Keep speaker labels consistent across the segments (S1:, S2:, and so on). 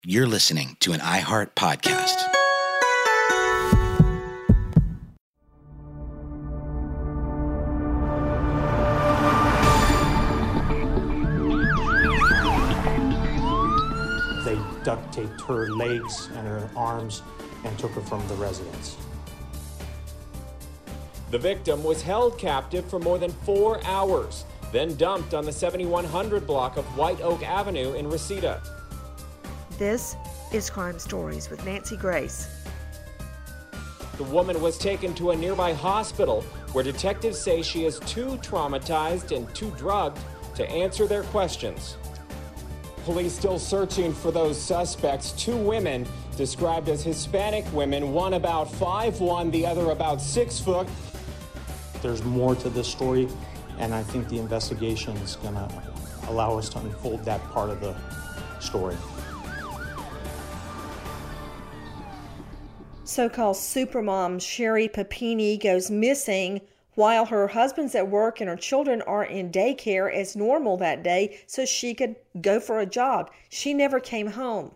S1: You're listening to an iHeart podcast.
S2: They duct taped her legs and her arms and took her from the residence.
S3: The victim was held captive for more than 4 hours, then dumped on the 7100 block of White Oak Avenue in Reseda.
S4: This is Crime Stories with Nancy Grace.
S3: The woman was taken to a nearby hospital where detectives say she is too traumatized and too drugged to answer their questions. Police still searching for those suspects. 2 women described as Hispanic women, one about 5'1", the other about 6 foot.
S2: There's more to this story, and I think the investigation is going to allow us to unfold that part of the story.
S4: So-called supermom Sherry Papini goes missing while her husband's at work and her children are in daycare as normal that day so she could go for a jog. She never came home.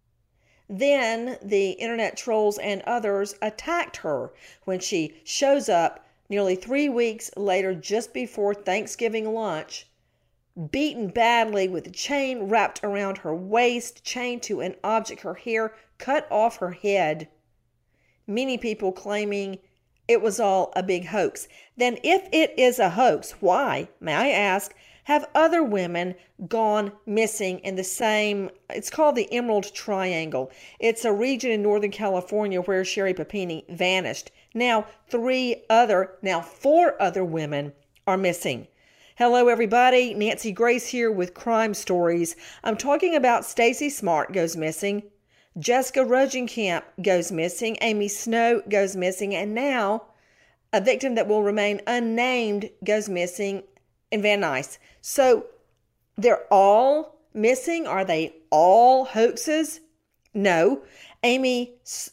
S4: Then the internet trolls and others attacked her when she shows up nearly 3 weeks later, just before Thanksgiving lunch, beaten badly with a chain wrapped around her waist, chained to an object, her hair cut off her head. Many people claiming it was all a big hoax. Then if it is a hoax, why, may I ask, have other women gone missing in the same, it's called the Emerald Triangle. It's a region in Northern California where Sherry Papini vanished. Now 4 other women are missing. Hello everybody, Nancy Grace here with Crime Stories. I'm talking about Stacy Smart goes missing, Jessica Rogenkamp goes missing, Amy Snow goes missing, and now a victim that will remain unnamed goes missing in Van Nuys. So they're all missing? Are they all hoaxes? No. Amy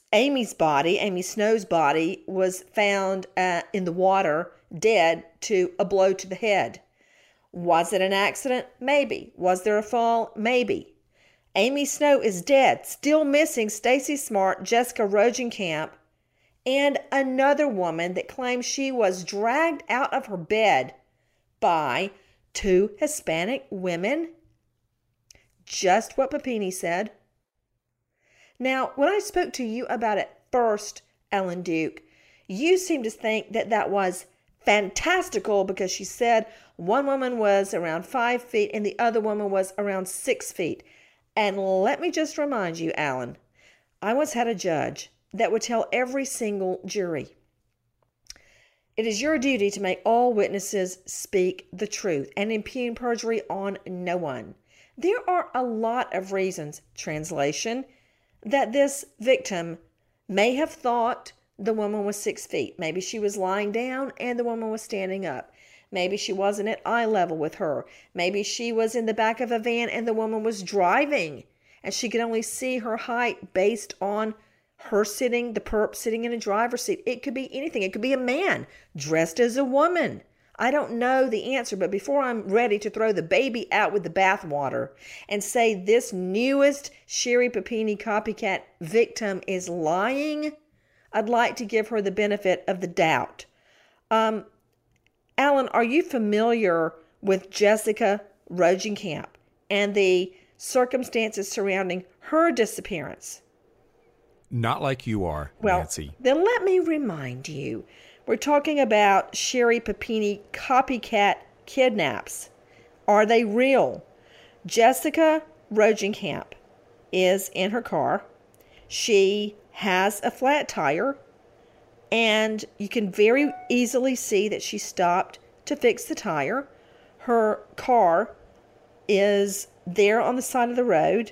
S4: Snow's body was found in the water, dead to a blow to the head. Was it an accident? Maybe. Was there a fall? Maybe. Amy Snow is dead. Still missing Stacy Smart, Jessica Rogenkamp, and another woman that claims she was dragged out of her bed by 2 Hispanic women. Just what Papini said. Now, when I spoke to you about it first, Ellen Duke, you seemed to think that that was fantastical because she said one woman was around 5 feet and the other woman was around 6 feet. And let me just remind you, Alan, I once had a judge that would tell every single jury, it is your duty to make all witnesses speak the truth and impugn perjury on no one. There are a lot of reasons, translation, that this victim may have thought the woman was 6 feet. Maybe she was lying down and the woman was standing up. Maybe she wasn't at eye level with her. Maybe she was in the back of a van and the woman was driving and she could only see her height based on her sitting, the perp sitting in a driver's seat. It could be anything. It could be a man dressed as a woman. I don't know the answer, but before I'm ready to throw the baby out with the bathwater and say this newest Sherry Papini copycat victim is lying, I'd like to give her the benefit of the doubt. Alan, are you familiar with Jessica Rogenkamp and the circumstances surrounding her disappearance?
S5: Not like you are, Nancy.
S4: Then let me remind you. We're talking about Sherry Papini copycat kidnaps. Are they real? Jessica Rogenkamp is in her car. She has a flat tire, and you can very easily see that she stopped to fix the tire. Her car is there on the side of the road.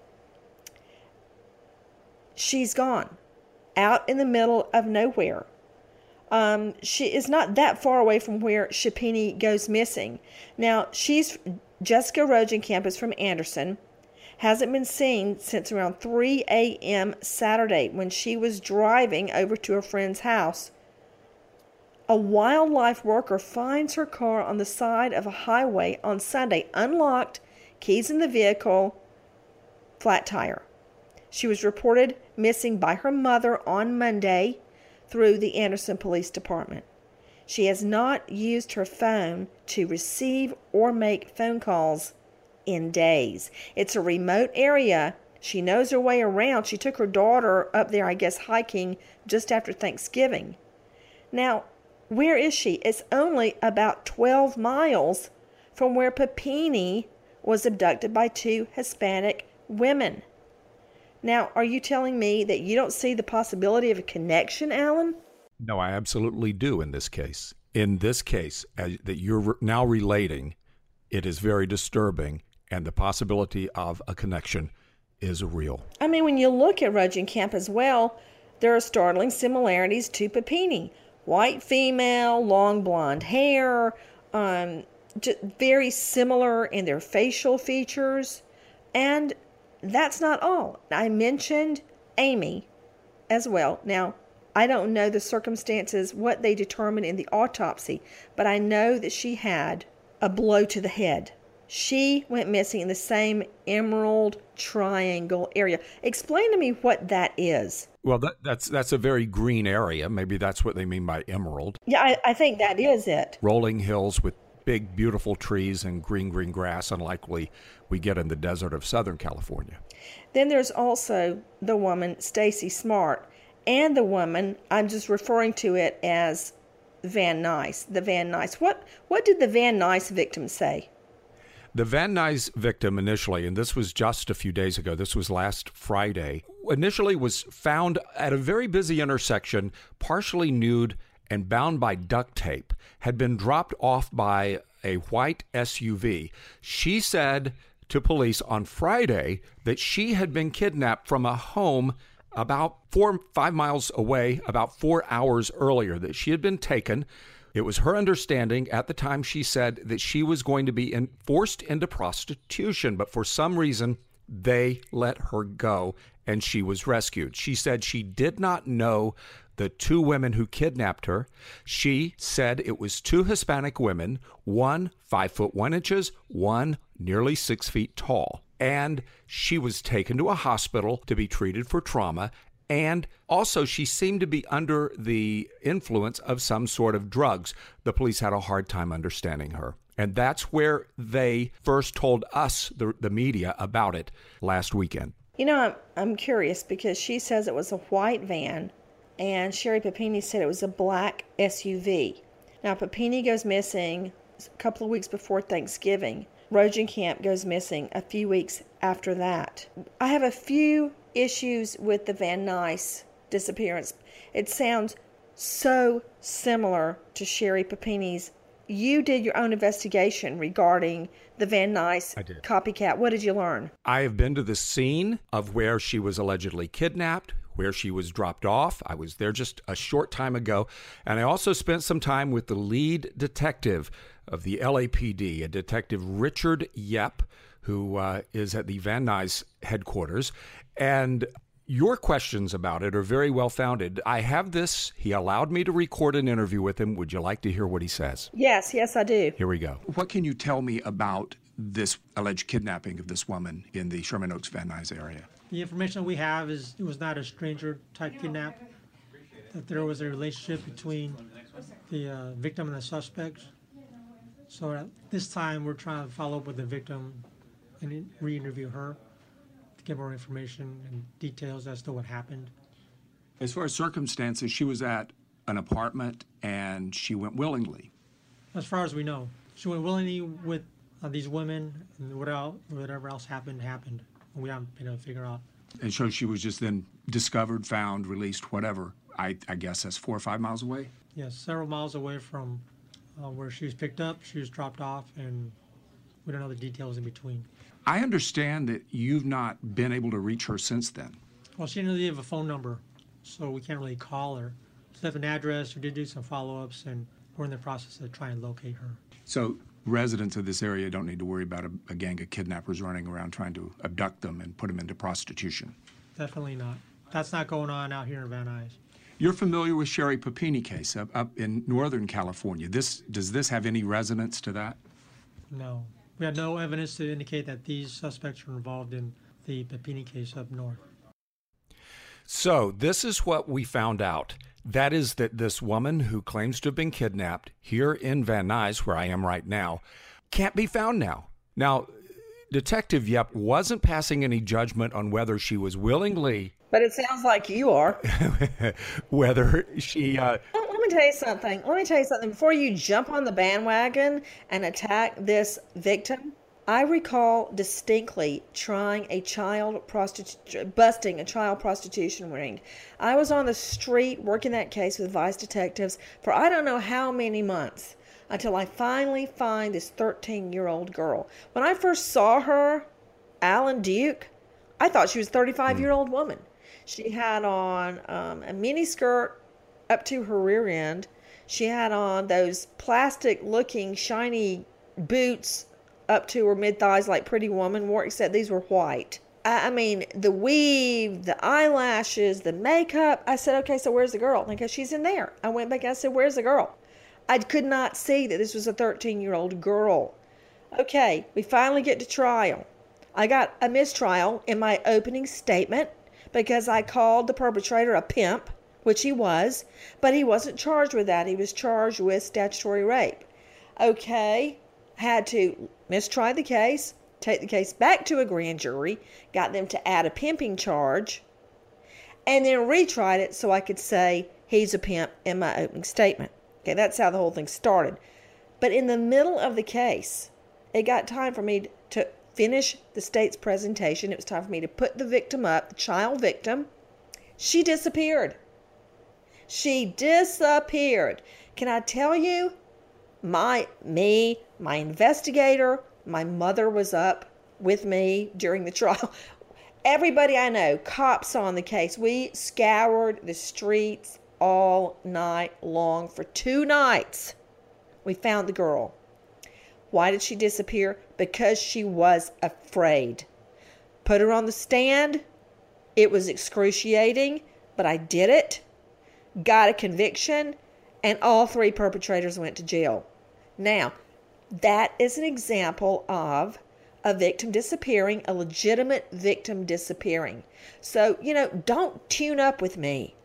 S4: She's gone out in the middle of nowhere. She is not that far away from where Papini goes missing. Now, Jessica Rogenkamp is from Anderson. Hasn't been seen since around 3 a.m. Saturday when she was driving over to a friend's house. A wildlife worker finds her car on the side of a highway on Sunday, unlocked, keys in the vehicle, flat tire. She was reported missing by her mother on Monday through the Anderson Police Department. She has not used her phone to receive or make phone calls in days. It's a remote area. She knows her way around. She took her daughter up there, I guess, hiking just after Thanksgiving. Now, where is she? It's only about 12 miles from where Papini was abducted by 2 Hispanic women. Now, are you telling me that you don't see the possibility of a connection, Alan?
S5: No, I absolutely do in this case. In this case that you're now relating, it is very disturbing, and the possibility of a connection is real.
S4: I mean, when you look at Rogenkamp as well, there are startling similarities to Papini. White female, long blonde hair, just very similar in their facial features. And that's not all. I mentioned Amy as well. Now, I don't know the circumstances, what they determined in the autopsy, but I know that she had a blow to the head. She went missing in the same Emerald Triangle area. Explain to me what that is.
S5: Well, that's a very green area. Maybe that's what they mean by emerald.
S4: Yeah, I think that is it.
S5: Rolling hills with big, beautiful trees and green grass, unlike we get in the desert of Southern California.
S4: Then there's also the woman, Stacy Smart, and the woman, I'm just referring to it as Van Nuys, the Van Nuys. What did the Van Nuys victim say?
S5: The Van Nuys victim initially, and this was just a few days ago, this was last Friday, initially was found at a very busy intersection, partially nude and bound by duct tape, had been dropped off by a white SUV. She said to police on Friday that she had been kidnapped from a home about 4 or 5 miles away, about 4 hours earlier, that she had been taken. It was her understanding at the time, she said, that she was going to be forced into prostitution, but for some reason, they let her go and she was rescued. She said she did not know the 2 women who kidnapped her. She said it was 2 Hispanic women, one 5'1", one nearly 6 feet tall. And she was taken to a hospital to be treated for trauma. And also, she seemed to be under the influence of some sort of drugs. The police had a hard time understanding her. And that's where they first told us, the media, about it last weekend.
S4: You know, I'm curious because she says it was a white van, and Sherry Papini said it was a black SUV. Now, Papini goes missing a couple of weeks before Thanksgiving. Rogenkamp goes missing a few weeks after that. I have a few issues with the Van Nuys disappearance. It sounds so similar to Sherry Papini's. You did your own investigation regarding the Van Nuys copycat. What did you learn?
S5: I have been to the scene of where she was allegedly kidnapped, where she was dropped off. I was there just a short time ago. And I also spent some time with the lead detective of the LAPD, a detective Richard Yep, who is at the Van Nuys headquarters. And your questions about it are very well founded. I have this. He allowed me to record an interview with him. Would you like to hear what he says?
S4: Yes, I do.
S5: Here we go.
S6: What can you tell me about this alleged kidnapping of this woman in the Sherman Oaks Van Nuys area?
S7: The information we have is it was not a stranger type kidnap, that there was a relationship between the victim and the suspects. So at this time, we're trying to follow up with the victim and re-interview her to get more information and details as to what happened.
S6: As far as circumstances, she was at an apartment and she went willingly.
S7: As far as we know, she went willingly with these women, and whatever else happened. We haven't been able to figure out.
S6: And so she was just then discovered, found, released, whatever. I guess that's 4 or 5 miles away?
S7: Yes, several miles away from where she was picked up, she was dropped off, and we don't know the details in between.
S6: I understand that you've not been able to reach her since then.
S7: Well, she didn't leave a phone number, so we can't really call her. She left an address. We did do some follow-ups, and we're in the process of trying to locate her.
S6: So residents of this area don't need to worry about a gang of kidnappers running around trying to abduct them and put them into prostitution?
S7: Definitely not. That's not going on out here in Van Nuys.
S6: You're familiar with Sherry Papini case up in Northern California. Does this have any resonance to that?
S7: No. We had no evidence to indicate that these suspects were involved in the Papini case up north.
S5: So this is what we found out. That is that this woman who claims to have been kidnapped here in Van Nuys, where I am right now, can't be found now. Now, Detective Yep wasn't passing any judgment on whether she was willingly...
S4: But it sounds like you are.
S5: whether she...
S4: Let me tell you something. Before you jump on the bandwagon and attack this victim, I recall distinctly busting a child prostitution ring. I was on the street working that case with Vice detectives for I don't know how many months until I finally find this 13-year-old girl. When I first saw her, Alan Duke, I thought she was a 35-year-old woman. She had on a mini skirt up to her rear end. She had on those plastic-looking shiny boots up to her mid-thighs like Pretty Woman wore, except these were white. I mean, the weave, the eyelashes, the makeup. I said, okay, so where's the girl? Because she's in there. I went back and I said, where's the girl? I could not see that this was a 13-year-old girl. Okay, we finally get to trial. I got a mistrial in my opening statement because I called the perpetrator a pimp, which he was, but he wasn't charged with that. He was charged with statutory rape. Okay, had to mistry the case, take the case back to a grand jury, got them to add a pimping charge, and then retried it so I could say he's a pimp in my opening statement. Okay, that's how the whole thing started. But in the middle of the case, it got time for me to finish the state's presentation. It was time for me to put the victim up, the child victim. She disappeared. She disappeared. Can I tell you? My investigator, my mother was up with me during the trial. Everybody I know, cops on the case. We scoured the streets all night long for 2 nights. We found the girl. Why did she disappear? Because she was afraid. Put her on the stand. It was excruciating, but I did it. Got a conviction, and all 3 perpetrators went to jail. Now, that is an example of a victim disappearing, a legitimate victim disappearing. So, don't tune up with me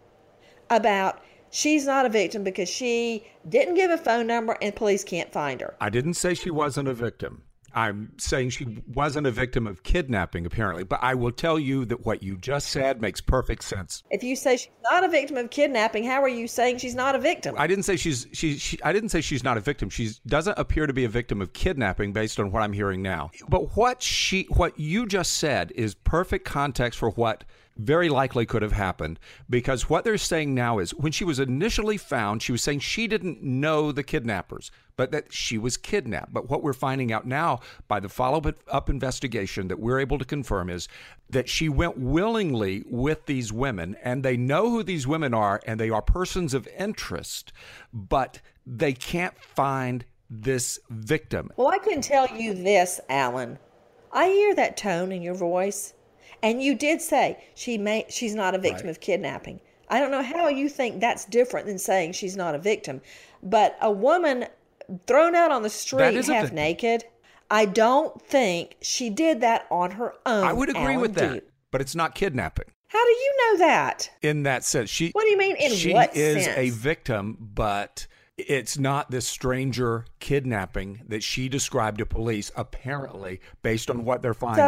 S4: about she's not a victim because she didn't give a phone number and police can't find her.
S5: I didn't say she wasn't a victim. I'm saying she wasn't a victim of kidnapping, apparently. But I will tell you that what you just said makes perfect sense.
S4: If you say she's not a victim of kidnapping, how are you saying she's not a victim?
S5: I didn't say I didn't say she's not a victim. She doesn't appear to be a victim of kidnapping based on what I'm hearing now. But what you just said is perfect context for what very likely could have happened, because what they're saying now is when she was initially found, she was saying she didn't know the kidnappers, but that she was kidnapped. But what we're finding out now by the follow-up investigation that we're able to confirm is that she went willingly with these women, and they know who these women are, and they are persons of interest, but they can't find this victim.
S4: Well, I can tell you this, Alan. I hear that tone in your voice. And you did say she's not a victim of kidnapping. I don't know how you think that's different than saying she's not a victim. But a woman thrown out on the street half naked, I don't think she did that on her own.
S5: I would agree with that, but it's not kidnapping.
S4: How do you know that?
S5: In that sense.
S4: What do you mean in what sense?
S5: She is a victim, but it's not this stranger kidnapping that she described to police, apparently, based on what they're finding.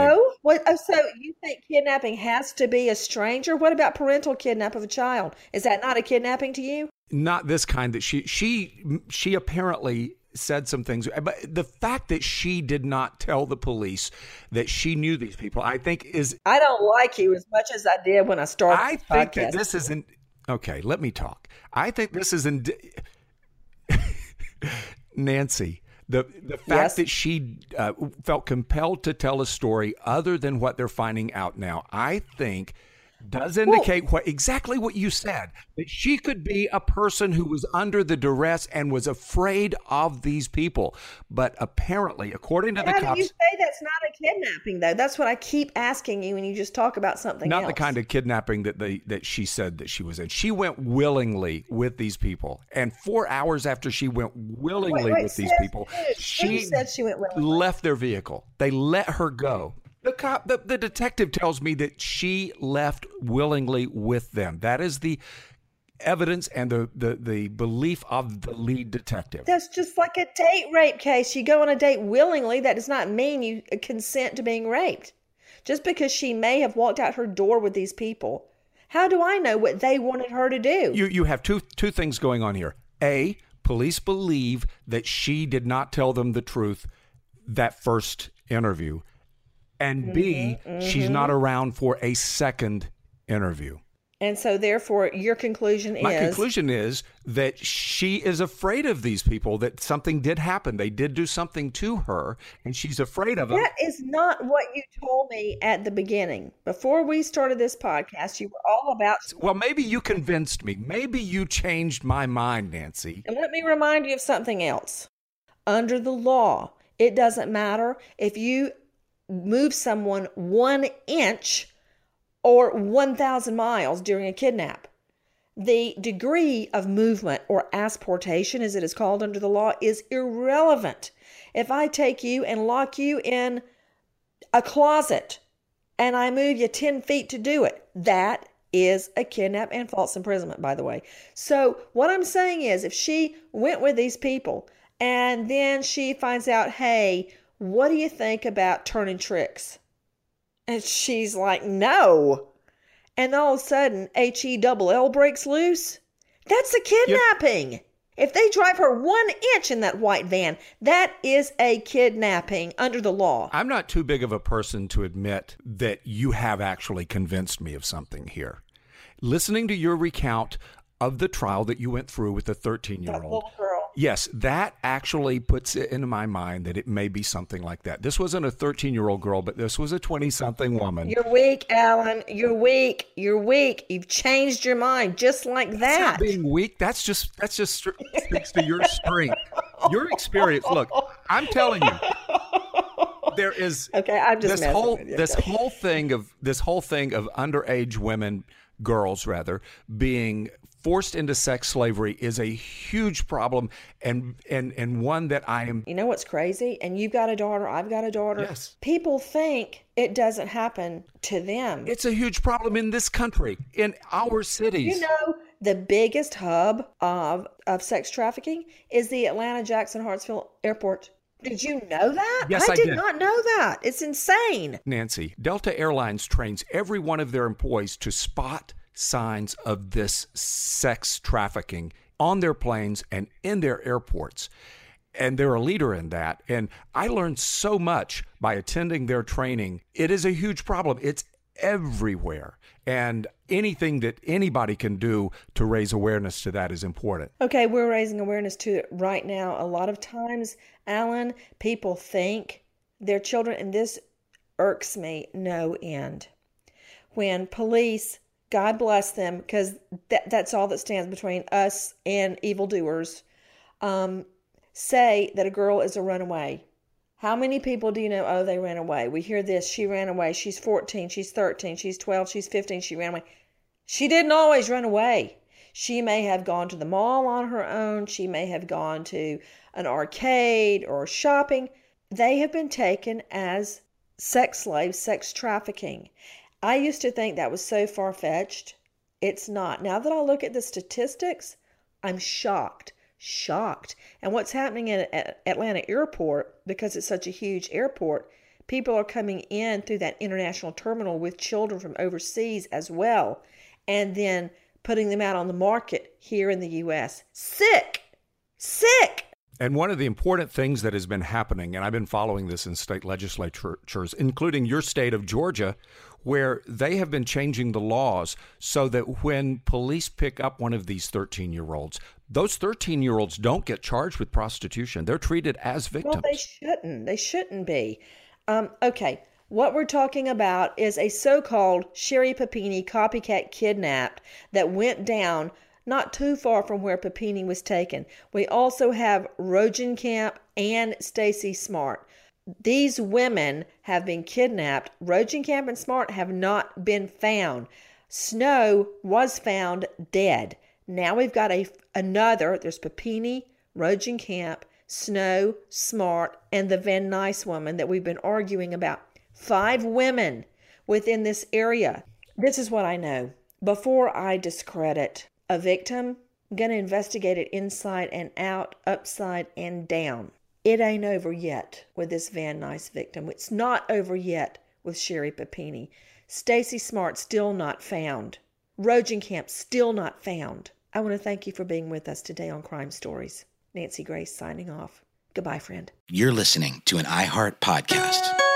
S4: So you think kidnapping has to be a stranger? What about parental kidnap of a child? Is that not a kidnapping to you?
S5: Not this kind that she apparently said some things. But the fact that she did not tell the police that she knew these people, I think is... I
S4: don't like you as much as I did when I started
S5: I think that this isn't... Okay, let me talk. I think this is... Nancy, the fact that she felt compelled to tell a story other than what they're finding out now, I think does indicate exactly what you said, that she could be a person who was under the duress and was afraid of these people. But apparently, according to the cops... How do you
S4: say that's not a kidnapping, though? That's what I keep asking you when you just talk about something else.
S5: Not the kind of kidnapping that she said that she was in. She went willingly with these people. And 4 hours after she went willingly with these people, she
S4: said she went willingly.
S5: left their vehicle. They let her go. The detective tells me that she left willingly with them. That is the evidence and the belief of the lead detective.
S4: That's just like a date rape case. You go on a date willingly. That does not mean you consent to being raped. Just because she may have walked out her door with these people, how do I know what they wanted her to do?
S5: You have two things going on here. A, police believe that she did not tell them the truth that first interview. And B, she's not around for a second interview.
S4: And so therefore your conclusion is...
S5: My conclusion is that she is afraid of these people, that something did happen. They did do something to her, and she's afraid of them.
S4: That is not what you told me at the beginning. Before we started this podcast, you were all about...
S5: Well, maybe you convinced me. Maybe you changed my mind, Nancy.
S4: And let me remind you of something else. Under the law, it doesn't matter if you move someone 1 inch or 1,000 miles during a kidnap. The degree of movement, or asportation as it is called under the law, is irrelevant. If I take you and lock you in a closet and I move you 10 feet to do it, that is a kidnap and false imprisonment, by the way. So what I'm saying is, if she went with these people and then she finds out, hey, what do you think about turning tricks? And she's like, no. And all of a sudden, HE-double-L breaks loose. That's a kidnapping. If they drive her 1 inch in that white van, that is a kidnapping under the law.
S5: I'm not too big of a person to admit that you have actually convinced me of something here. Listening to your recount of the trial that you went through with the 13-year-old.
S4: That little girl.
S5: Yes, that actually puts it into my mind that it may be something like that. This wasn't a 13-year-old girl, but this was a 20-something woman.
S4: You're weak, Alan. You're weak. You're weak. You've changed your mind just like that.
S5: That's not being weak. That's just speaks to your strength, your experience. Look, I'm telling you, there is
S4: I'm just
S5: this whole thing of underage women, girls rather, being forced into sex slavery is a huge problem, and one that I am...
S4: You know what's crazy? And you've got a daughter, I've got a daughter.
S5: Yes.
S4: People think it doesn't happen to them.
S5: It's a huge problem in this country, in our cities.
S4: You know, the biggest hub of sex trafficking is the Atlanta Jackson Hartsfield Airport. Did you know that?
S5: Yes, I
S4: did not know that. It's insane.
S5: Nancy, Delta Airlines trains every one of their employees to spot signs of this sex trafficking on their planes and in their airports. And they're a leader in that. And I learned so much by attending their training. It is a huge problem. It's everywhere. And anything that anybody can do to raise awareness to that is important.
S4: Okay, we're raising awareness to it right now. A lot of times, Alan, people think their children, and this irks me no end. When police, God bless them, because that's all that stands between us and evildoers, say that a girl is a runaway. How many people do you know, oh, they ran away? We hear this, she ran away, she's 14, she's 13, she's 12, she's 15, she ran away. She didn't always run away. She may have gone to the mall on her own. She may have gone to an arcade or shopping. They have been taken as sex slaves, sex trafficking. I used to think that was so far-fetched. It's not. Now that I look at the statistics, I'm shocked. And what's happening at Atlanta Airport, because it's such a huge airport, people are coming in through that international terminal with children from overseas as well, and then putting them out on the market here in the U.S. Sick!
S5: And one of the important things that has been happening, and I've been following this in state legislatures, including your state of Georgia, where they have been changing the laws so that when police pick up one of these 13-year-olds, those 13-year-olds don't get charged with prostitution. They're treated as victims.
S4: Well, they shouldn't. They shouldn't be. Okay, what we're talking about is a so-called Sherry Papini copycat kidnapped that went down not too far from where Papini was taken. We also have Rogenkamp and Stacy Smart. These women have been kidnapped. Rogenkamp and Smart have not been found. Snow was found dead. Now we've got another. There's Papini, Rogenkamp, Snow, Smart, and the Van Nuys woman that we've been arguing about 5 women within this area. This is what I know. Before I discredit a victim, I'm going to investigate it inside and out, upside and down. It ain't over yet with this Van Nuys victim. It's not over yet with Sherry Papini. Stacy Smart still not found. Rogenkamp still not found. I want to thank you for being with us today on Crime Stories. Nancy Grace signing off. Goodbye, friend.
S1: You're listening to an iHeart podcast.